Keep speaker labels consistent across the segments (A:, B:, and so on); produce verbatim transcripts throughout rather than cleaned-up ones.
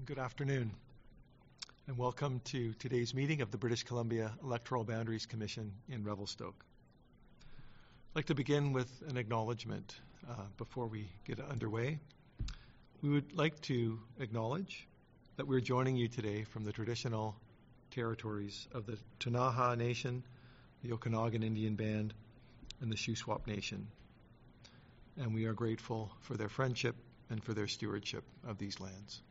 A: Good afternoon, and welcome to today's meeting of the British Columbia Electoral Boundaries Commission in Revelstoke. I'd like to begin with an acknowledgement uh, before we get underway. We would like to acknowledge that we're joining you today from the traditional territories of the Ktunaxa Nation, the Okanagan Indian Band, and the Shuswap Nation. And we are grateful for their friendship and for their stewardship of these lands.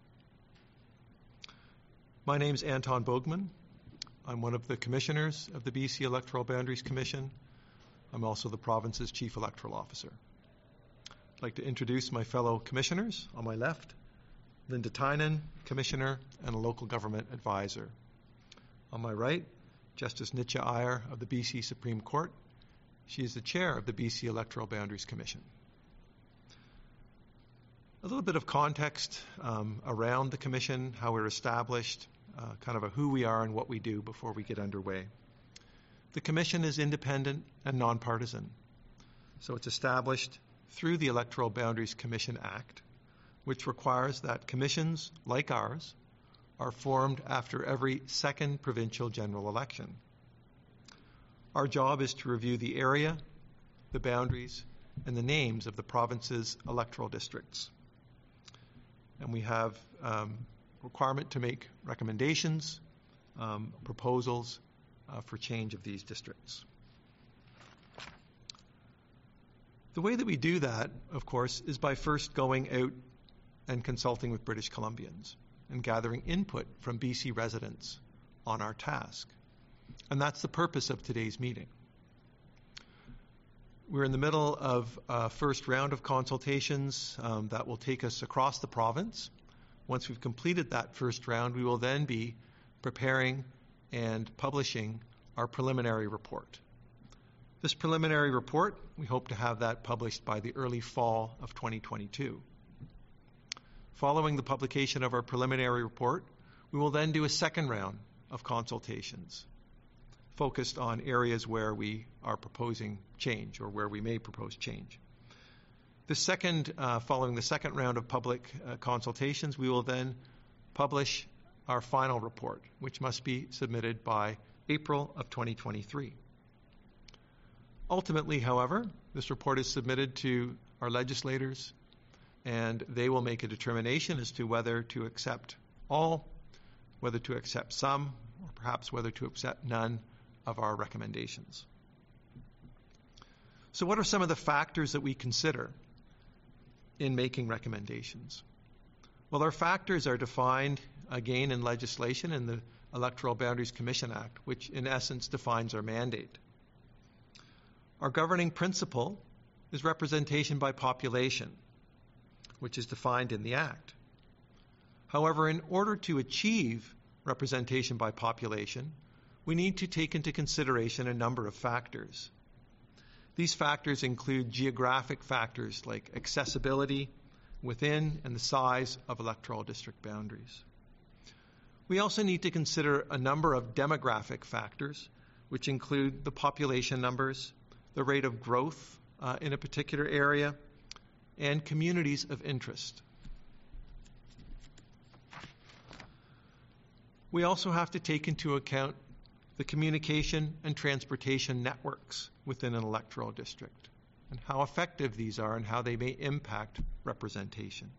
A: My name's Anton Bogman. I'm one of the commissioners of the B C Electoral Boundaries Commission. I'm also the province's Chief Electoral Officer. I'd like to introduce my fellow commissioners. On my left, Linda Tynan, Commissioner and a local government advisor. On my right, Justice Nitya Iyer of the B C Supreme Court. She is the chair of the B C Electoral Boundaries Commission. A little bit of context um, around the Commission, how we're established, uh, kind of a who we are and what we do before we get underway. The Commission is independent and nonpartisan. So it's established through the Electoral Boundaries Commission Act, which requires that commissions like ours are formed after every second provincial general election. Our job is to review the area, the boundaries, and the names of the province's electoral districts. And we have um, requirement to make recommendations, um, proposals uh, for change of these districts. The way that we do that, of course, is by first going out and consulting with British Columbians and gathering input from B C residents on our task. And that's the purpose of today's meeting. We're in the middle of a first round of consultations um, that will take us across the province. Once we've completed that first round, we will then be preparing and publishing our preliminary report. This preliminary report, we hope to have that published by the early fall of twenty twenty-two. Following the publication of our preliminary report, we will then do a second round of consultations focused on areas where we are proposing change or where we may propose change. The second, uh, following the second round of public uh, consultations, we will then publish our final report, which must be submitted by April of twenty twenty-three. Ultimately, however, this report is submitted to our legislators, and they will make a determination as to whether to accept all, whether to accept some, or perhaps whether to accept none of our recommendations. So what are some of the factors that we consider in making recommendations? Well, our factors are defined again in legislation in the Electoral Boundaries Commission Act, which in essence defines our mandate. Our governing principle is representation by population, which is defined in the Act. However, in order to achieve representation by population, we need to take into consideration a number of factors. These factors include geographic factors like accessibility within and the size of electoral district boundaries. We also need to consider a number of demographic factors, which include the population numbers, the rate of growth uh, in a particular area, and communities of interest. We also have to take into account the communication and transportation networks within an electoral district and how effective these are and how they may impact representation.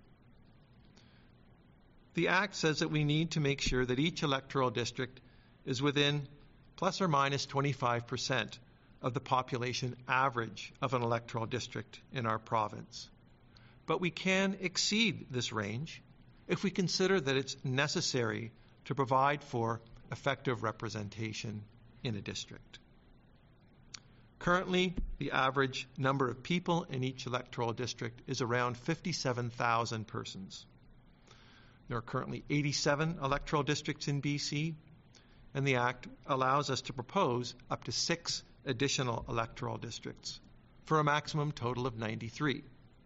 A: The Act says that we need to make sure that each electoral district is within plus or minus twenty-five percent of the population average of an electoral district in our province. But we can exceed this range if we consider that it's necessary to provide for effective representation in a district. Currently, the average number of people in each electoral district is around fifty-seven thousand persons. There are currently eighty-seven electoral districts in B C, and the Act allows us to propose up to six additional electoral districts for a maximum total of ninety-three.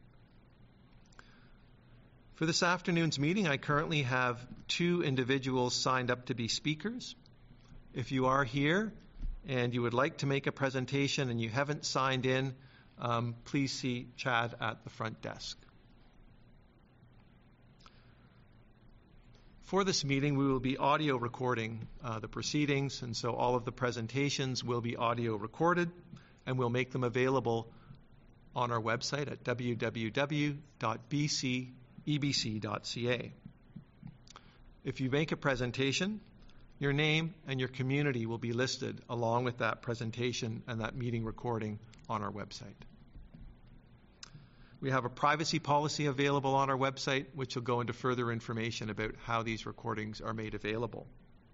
A: For this afternoon's meeting, I currently have two individuals signed up to be speakers. If you are here and you would like to make a presentation and you haven't signed in, um, please see Chad at the front desk. For this meeting, we will be audio recording uh, the proceedings, and so all of the presentations will be audio recorded, and we'll make them available on our website at w w w dot b c e b c dot c a. If you make a presentation, your name and your community will be listed along with that presentation and that meeting recording on our website. We have a privacy policy available on our website, which will go into further information about how these recordings are made available.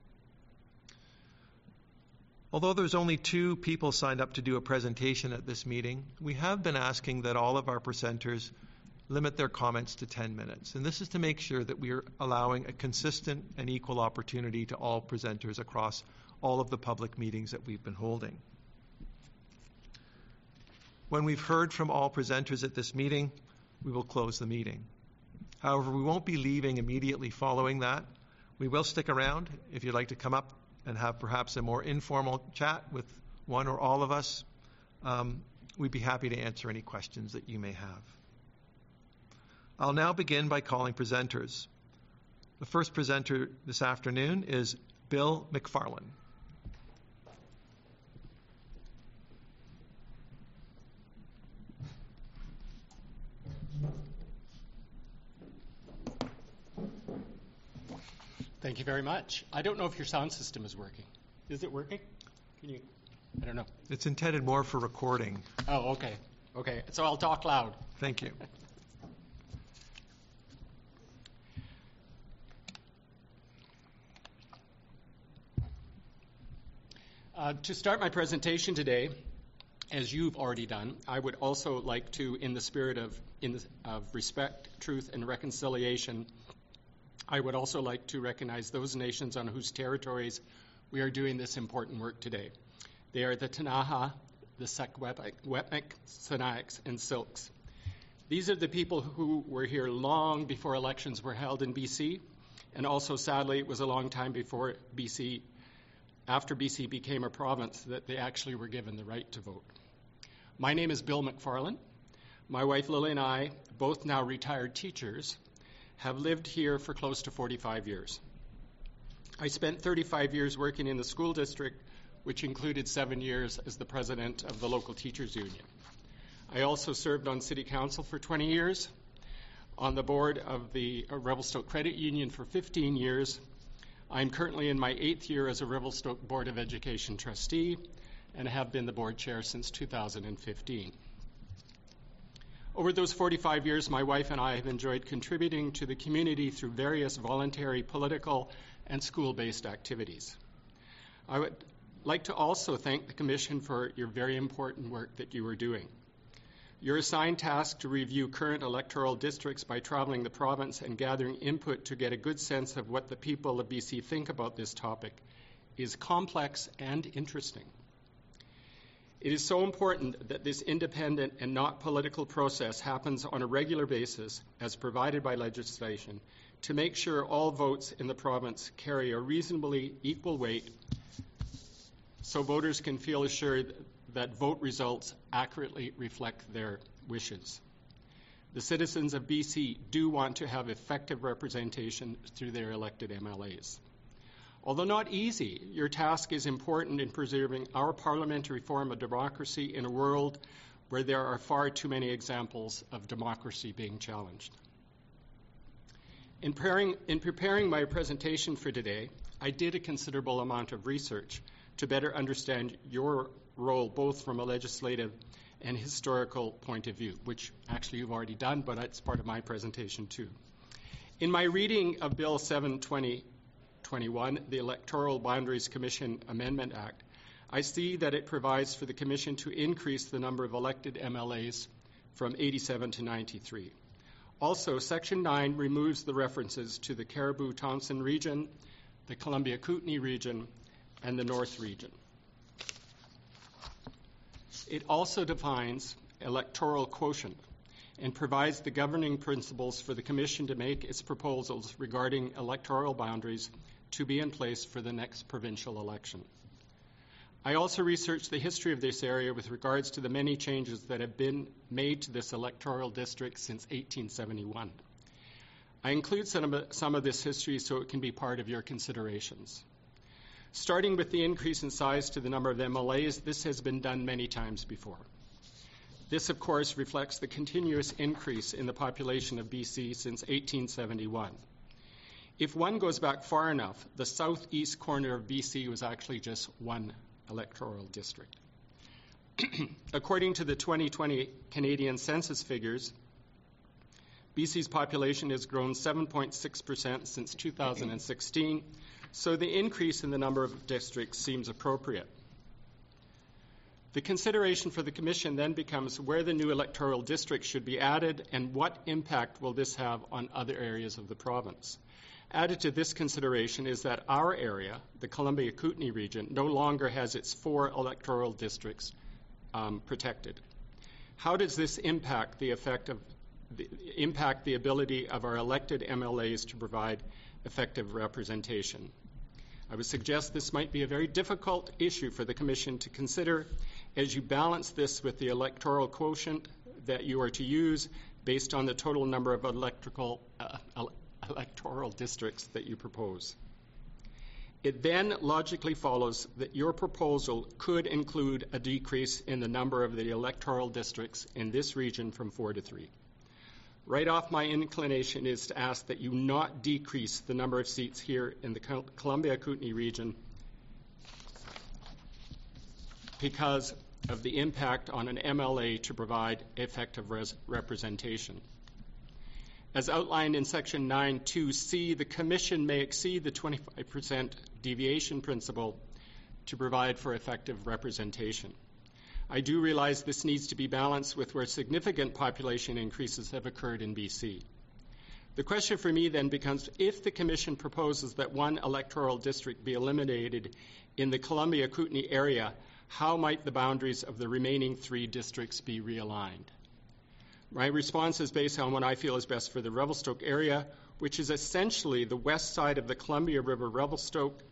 A: Although there's only two people signed up to do a presentation at this meeting, we have been asking that all of our presenters limit their comments to ten minutes. And this is to make sure that we are allowing a consistent and equal opportunity to all presenters across all of the public meetings that we've been holding. When we've heard from all presenters at this meeting, we will close the meeting. However, we won't be leaving immediately following that. We will stick around if you'd like to come up and have perhaps a more informal chat with one or all of us. Um, we'd be happy to answer any questions that you may have. I'll now begin by calling presenters. The first presenter this afternoon is Bill McFarland.
B: Thank you very much. I don't know if your sound system is working. Is it working? Can you? I don't know.
A: It's intended more for recording.
B: Oh, okay. Okay. So I'll talk loud.
A: Thank you.
B: Uh, to start my presentation today, as you've already done, I would also like to, in the spirit of, in the, of respect, truth, and reconciliation, I would also like to recognize those nations on whose territories we are doing this important work today. They are the Ktunaxa, the Secwepemc, Sinixt, and Syilx. These are the people who were here long before elections were held in B C, and also, sadly, it was a long time before B C, after B C became a province, that they actually were given the right to vote. My name is Bill McFarland. My wife Lily and I, both now retired teachers, have lived here for close to forty-five years. I spent thirty-five years working in the school district, which included seven years as the president of the local teachers union. I also served on city council for twenty years, on the board of the Revelstoke Credit Union for fifteen years. I'm currently in my eighth year as a Revelstoke Board of Education trustee and have been the board chair since two thousand fifteen. Over those forty-five years, my wife and I have enjoyed contributing to the community through various voluntary, political, and school-based activities. I would like to also thank the Commission for your very important work that you are doing. Your assigned task to review current electoral districts by traveling the province and gathering input to get a good sense of what the people of B C think about this topic is complex and interesting. It is so important that this independent and not political process happens on a regular basis, as provided by legislation, to make sure all votes in the province carry a reasonably equal weight so voters can feel assured that vote results accurately reflect their wishes. The citizens of B C do want to have effective representation through their elected M L As. Although not easy, your task is important in preserving our parliamentary form of democracy in a world where there are far too many examples of democracy being challenged. In preparing, in preparing my presentation for today, I did a considerable amount of research to better understand your role both from a legislative and historical point of view, which actually you've already done, but it's part of my presentation too. In my reading of Bill seven twenty twenty-one, the Electoral Boundaries Commission Amendment Act, I see that it provides for the Commission to increase the number of elected M L As from eighty-seven to ninety-three. Also, Section nine removes the references to the Caribou-Thompson region, the Columbia-Kootenay region, and the North region. It also defines electoral quotient and provides the governing principles for the Commission to make its proposals regarding electoral boundaries to be in place for the next provincial election. I also researched the history of this area with regards to the many changes that have been made to this electoral district since eighteen seventy-one. I include some of, some of this history so it can be part of your considerations. Starting with the increase in size to the number of M L As, this has been done many times before. This, of course, reflects the continuous increase in the population of B C since eighteen seventy-one. If one goes back far enough, the southeast corner of B C was actually just one electoral district. According to the twenty twenty Canadian census figures, B C's population has grown seven point six percent since two thousand sixteen, so the increase in the number of districts seems appropriate. The consideration for the Commission then becomes where the new electoral districts should be added and what impact will this have on other areas of the province. Added to this consideration is that our area, the Columbia-Kootenay region, no longer has its four electoral districts um, protected. How does this impact the effect of the, impact the ability of our elected M L As to provide effective representation? I would suggest this might be a very difficult issue for the Commission to consider as you balance this with the electoral quotient that you are to use based on the total number of electrical, uh, electoral districts that you propose. It then logically follows that your proposal could include a decrease in the number of the electoral districts in this region from four to three. Right off, my inclination is to ask that you not decrease the number of seats here in the Columbia-Kootenay region because of the impact on an M L A to provide effective res- representation. As outlined in Section nine two C, the Commission may exceed the twenty-five percent deviation principle to provide for effective representation. I do realize this needs to be balanced with where significant population increases have occurred in B C. The question for me then becomes, if the Commission proposes that one electoral district be eliminated in the Columbia-Kootenay area, how might the boundaries of the remaining three districts be realigned? My response is based on what I feel is best for the Revelstoke area, which is essentially the west side of the Columbia River Revelstoke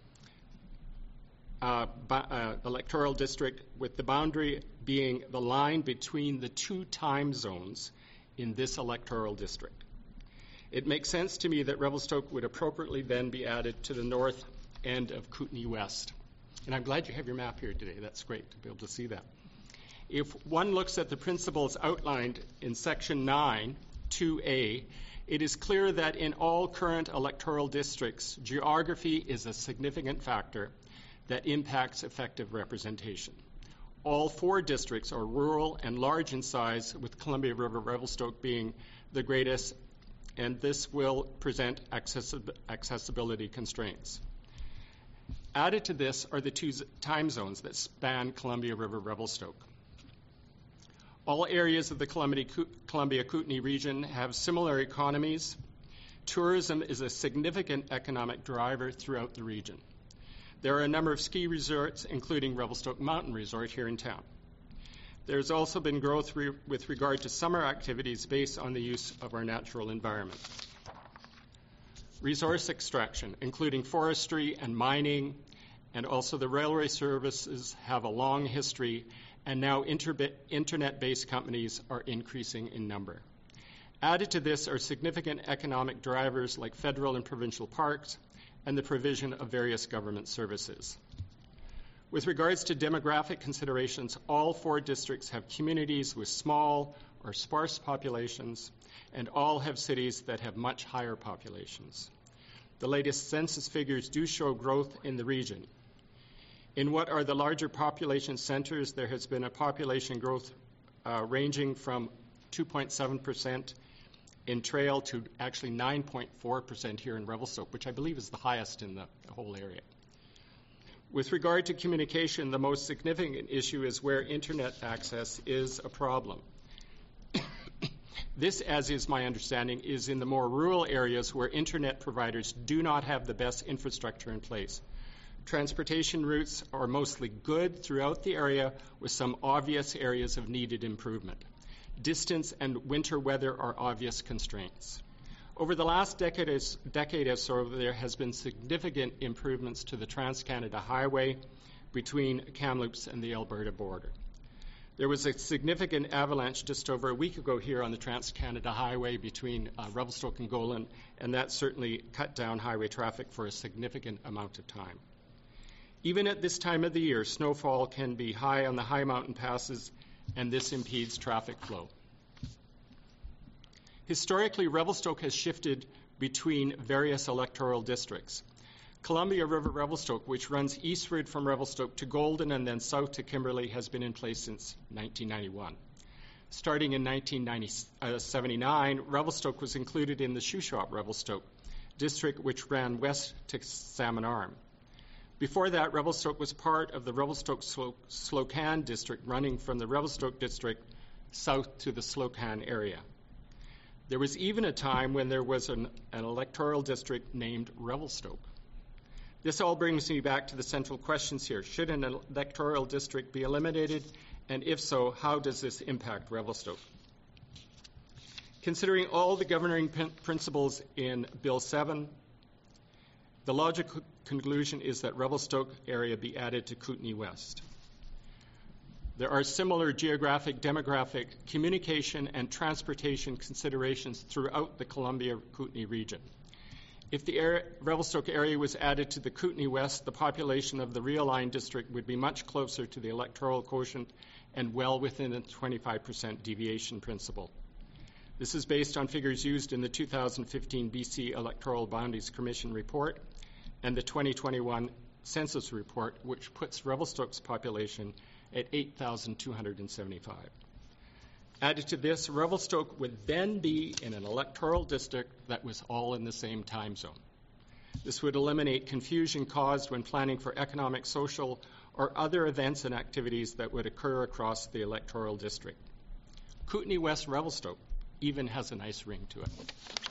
B: uh, uh, electoral district, with the boundary being the line between the two time zones in this electoral district. It makes sense to me that Revelstoke would appropriately then be added to the north end of Kootenay West. And I'm glad you have your map here today. That's great to be able to see that. If one looks at the principles outlined in Section nine two A, it is clear that in all current electoral districts, geography is a significant factor that impacts effective representation. All four districts are rural and large in size, with Columbia River Revelstoke being the greatest, and this will present accessib- accessibility constraints. Added to this are the two time zones that span Columbia River Revelstoke. All areas of the Columbia-Kootenay region have similar economies. Tourism is a significant economic driver throughout the region. There are a number of ski resorts, including Revelstoke Mountain Resort here in town. There's also been growth re- with regard to summer activities based on the use of our natural environment. Resource extraction, including forestry and mining, and also the railway services have a long history, and now inter- internet-based companies are increasing in number. Added to this are significant economic drivers like federal and provincial parks and the provision of various government services. With regards to demographic considerations, all four districts have communities with small or sparse populations, and all have cities that have much higher populations. The latest census figures do show growth in the region. In what are the larger population centers, there has been a population growth uh, ranging from two point seven percent in Trail to actually nine point four percent here in Revelstoke, which I believe is the highest in the whole area. With regard to communication, the most significant issue is where internet access is a problem. This, as is my understanding, is in the more rural areas where internet providers do not have the best infrastructure in place. Transportation routes are mostly good throughout the area, with some obvious areas of needed improvement. Distance and winter weather are obvious constraints. Over the last decade, decade or so, there has been significant improvements to the Trans-Canada Highway between Kamloops and the Alberta border. There was a significant avalanche just over a week ago here on the Trans-Canada Highway between uh, Revelstoke and Golan, and that certainly cut down highway traffic for a significant amount of time. Even at this time of the year, snowfall can be high on the high mountain passes, and this impedes traffic flow. Historically, Revelstoke has shifted between various electoral districts. Columbia River Revelstoke, which runs eastward from Revelstoke to Golden and then south to Kimberley, has been in place since nineteen ninety-one. Starting in nineteen seventy-nine, Revelstoke was included in the Shuswap Revelstoke district, which ran west to Salmon Arm. Before that, Revelstoke was part of the Revelstoke-Slocan district, running from the Revelstoke district south to the Slocan area. There was even a time when there was an, an electoral district named Revelstoke. This all brings me back to the central questions here. Should an electoral district be eliminated? And if so, how does this impact Revelstoke? Considering all the governing principles in Bill seven, the logical conclusion is that Revelstoke area be added to Kootenay West. There are similar geographic, demographic, communication, and transportation considerations throughout the Columbia-Kootenay region. If the area, Revelstoke area was added to the Kootenay West, the population of the realigned district would be much closer to the electoral quotient and well within the twenty-five percent deviation principle. This is based on figures used in the two thousand fifteen B C Electoral Boundaries Commission report and the twenty twenty-one census report, which puts Revelstoke's population at eight thousand two hundred seventy-five. Added to this, Revelstoke would then be in an electoral district that was all in the same time zone. This would eliminate confusion caused when planning for economic, social, or other events and activities that would occur across the electoral district. Kootenay West Revelstoke even has a nice ring to it.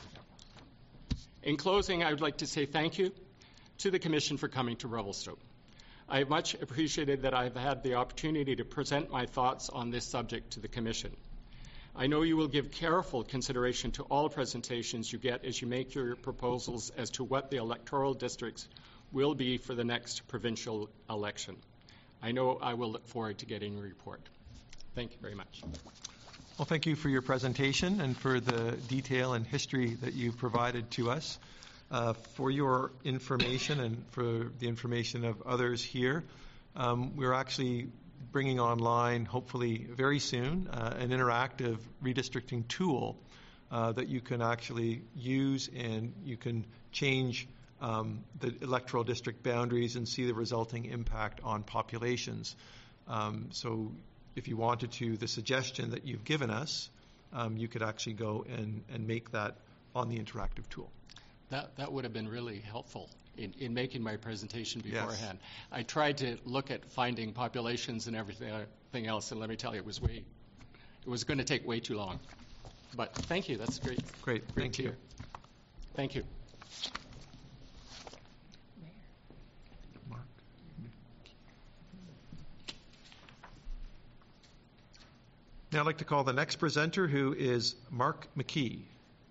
B: In closing, I would like to say thank you to the Commission for coming to Revelstoke. I have much appreciated that I've had the opportunity to present my thoughts on this subject to the Commission. I know you will give careful consideration to all presentations you get as you make your proposals as to what the electoral districts will be for the next provincial election. I know I will look forward to getting a report. Thank you very much.
A: Well, thank you for your presentation and for the detail and history that you've provided to us. Uh, for your information and for the information of others here, um, we're actually bringing online, hopefully very soon, uh, an interactive redistricting tool uh, that you can actually use, and you can change um, the electoral district boundaries and see the resulting impact on populations. Um, so if you wanted to, the suggestion that you've given us, um, you could actually go and, and make that on the interactive tool.
B: That, that would have been really helpful in, in making my presentation beforehand. Yes. I tried to look at finding populations and everything, everything else, and let me tell you, it was way, it was going to take way too long. But thank you. That's great.
A: Great.
B: great
A: thank you.
B: Hear. Thank you.
A: Mark. Now I'd like to call the next presenter, who is Mark McKee.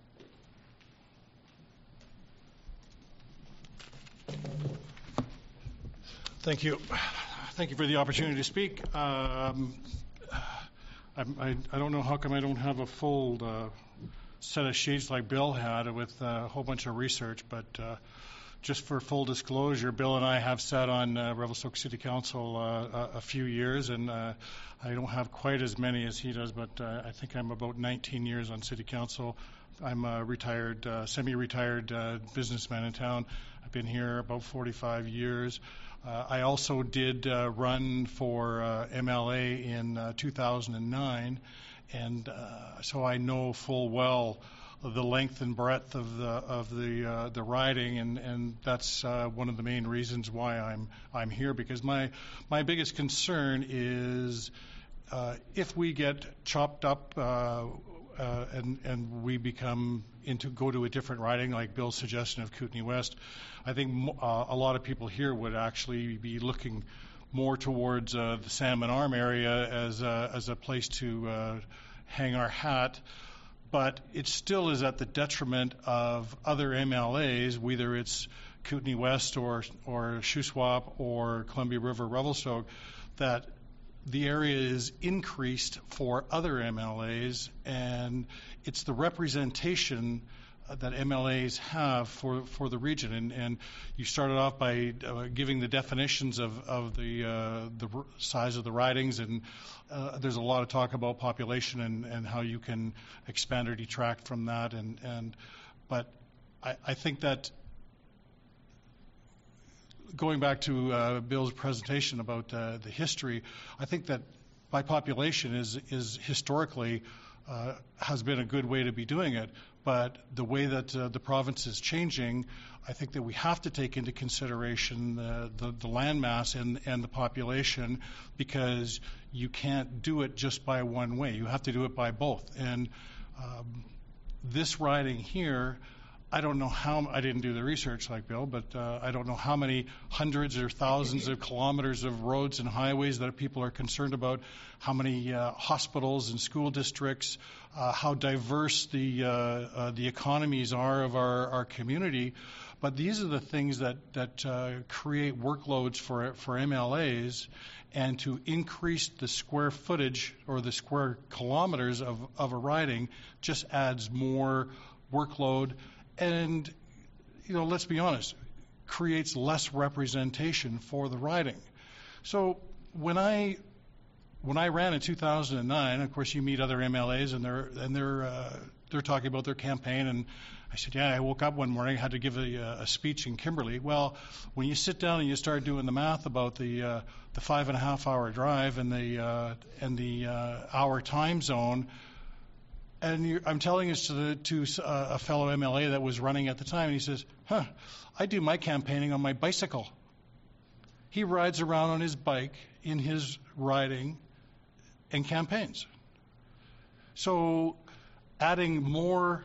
C: Thank you. Thank you for the opportunity to speak. Um, I, I, I don't know how come I don't have a full uh, set of sheets like Bill had with uh, a whole bunch of research, but uh, just for full disclosure, Bill and I have sat on uh, Revelstoke City Council uh, a, a few years, and uh, I don't have quite as many as he does, but uh, I think I'm about nineteen years on City Council. I'm a retired, uh, semi-retired uh, businessman in town. I've been here about forty-five years. Uh, I also did uh, run for uh, M L A in uh, two thousand nine, and uh, so I know full well the length and breadth of the of the uh, the riding, and and that's uh, one of the main reasons why I'm I'm here, because my my biggest concern is uh, if we get chopped up uh, uh, and and we become into go to a different riding, like Bill's suggestion of Kootenay West, I think uh, a lot of people here would actually be looking more towards uh, the Salmon Arm area as a, as a place to uh, hang our hat. But it still is at the detriment of other M L As, whether it's Kootenay West or or Shuswap or Columbia River Revelstoke, that the area is increased for other M L As, and it's the representation that M L As have for, for the region. And, and you started off by uh, giving the definitions of, of the, uh, the r- size of the ridings, and uh, there's a lot of talk about population and, and how you can expand or detract from that. And, and but I, I think that going back to uh, Bill's presentation about uh, the history, I think that by population is is historically uh, has been a good way to be doing it. But the way that uh, the province is changing, I think that we have to take into consideration the, the, the land mass and, and the population, because you can't do it just by one way. You have to do it by both. And um, this riding here, I don't know how, I didn't do the research like Bill, but uh, I don't know how many hundreds or thousands of kilometers of roads and highways that people are concerned about, how many uh, hospitals and school districts, uh, how diverse the uh, uh, the economies are of our, our community. But these are the things that, that uh, create workloads for, for M L As, and to increase the square footage or the square kilometers of, of a riding just adds more workload. And, you know, let's be honest, creates less representation for the riding. So when I when I ran in two thousand nine, of course, you meet other M L As and they're and they're uh, they're talking about their campaign. And I said, yeah, I woke up one morning, had to give a, a speech in Kimberley. Well, when you sit down and you start doing the math about the uh, the five and a half hour drive and the uh, and the uh, hour time zone. And you're, I'm telling this to, the, to uh, a fellow M L A that was running at the time, and he says, huh, I do my campaigning on my bicycle. He rides around on his bike in his riding and campaigns. So adding more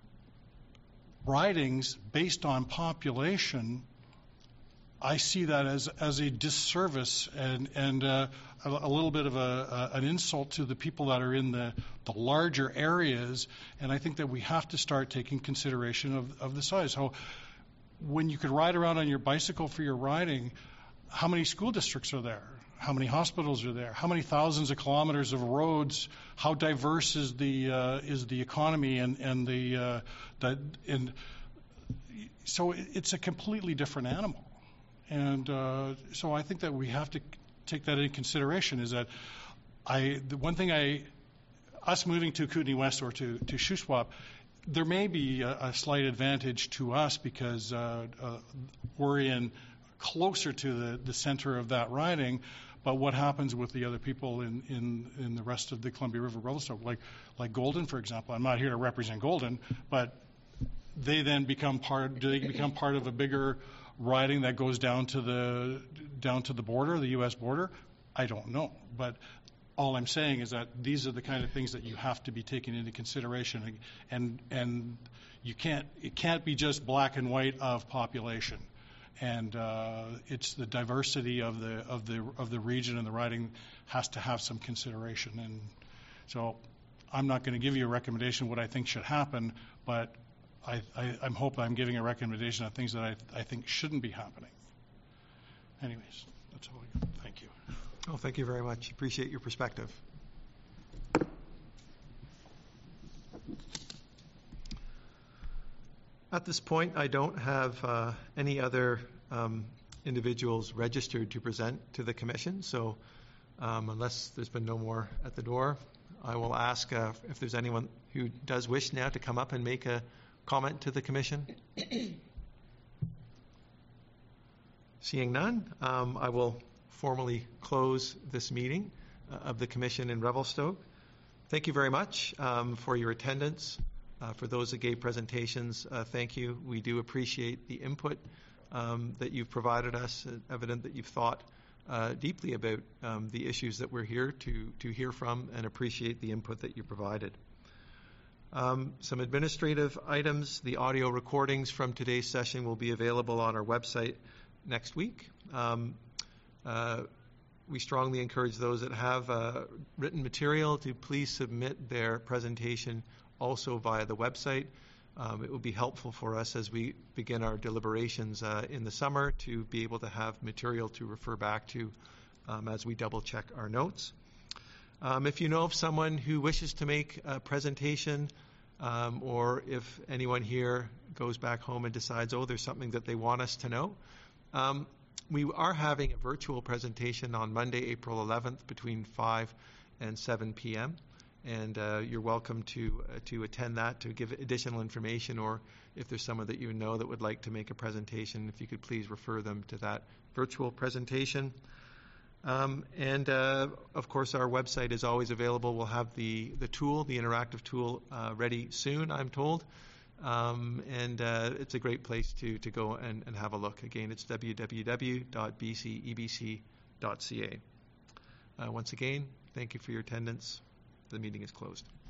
C: ridings based on population, I see that as, as a disservice and, and uh, a, a little bit of a, a, an insult to the people that are in the, the larger areas. And I think that we have to start taking consideration of, of the size. So when you could ride around on your bicycle for your riding, how many school districts are there? How many hospitals are there? How many thousands of kilometers of roads? How diverse is the uh, is the economy and and the uh, the and so it's a completely different animal. And uh, so I think that we have to take that into consideration. Is that I the one thing I us moving to Kootenay West or to to Shuswap, there may be a, a slight advantage to us because uh, uh, we're in closer to the, the center of that riding. But what happens with the other people in, in, in the rest of the Columbia River Revelstoke, like like Golden, for example? I'm not here to represent Golden, but they then become part. Do they become part of a bigger riding that goes down to the down to the border, the U S border? I don't know, but all I'm saying is that these are the kind of things that you have to be taken into consideration, and and you can't it can't be just black and white of population, and uh, it's the diversity of the of the of the region and the riding has to have some consideration. And so I'm not going to give you a recommendation what I think should happen, but I, I, I'm hoping I'm giving a recommendation of things that I, I think shouldn't be happening. Anyways, that's all I got. Thank you.
A: Oh, thank you very much. Appreciate your perspective. At this point, I don't have uh, any other um, individuals registered to present to the Commission, so um, unless there's been no more at the door, I will ask uh, if there's anyone who does wish now to come up and make a comment to the Commission? Seeing none, um, I will formally close this meeting uh, of the Commission in Revelstoke. Thank you very much um, for your attendance. Uh, for those that gave presentations, uh, thank you. We do appreciate the input um, that you've provided us, uh, evident that you've thought uh, deeply about um, the issues that we're here to, to hear from, and appreciate the input that you provided. Um, some administrative items. The audio recordings from today's session will be available on our website next week. Um, uh, we strongly encourage those that have uh, written material to please submit their presentation also via the website. Um, it will be helpful for us as we begin our deliberations uh, in the summer to be able to have material to refer back to um, as we double check our notes. Um, if you know of someone who wishes to make a presentation, um, or if anyone here goes back home and decides, oh, there's something that they want us to know, um, we are having a virtual presentation on Monday, April eleventh, between five and seven p.m., and uh, you're welcome to uh, to attend that to give additional information, or if there's someone that you know that would like to make a presentation, if you could please refer them to that virtual presentation. Um, and uh, of course, our website is always available. We'll have the, the tool, the interactive tool, uh, ready soon, I'm told. Um, and uh, it's a great place to, to go and, and have a look. Again, it's w w w dot b c e b c dot c a. Uh, once again, thank you for your attendance. The meeting is closed.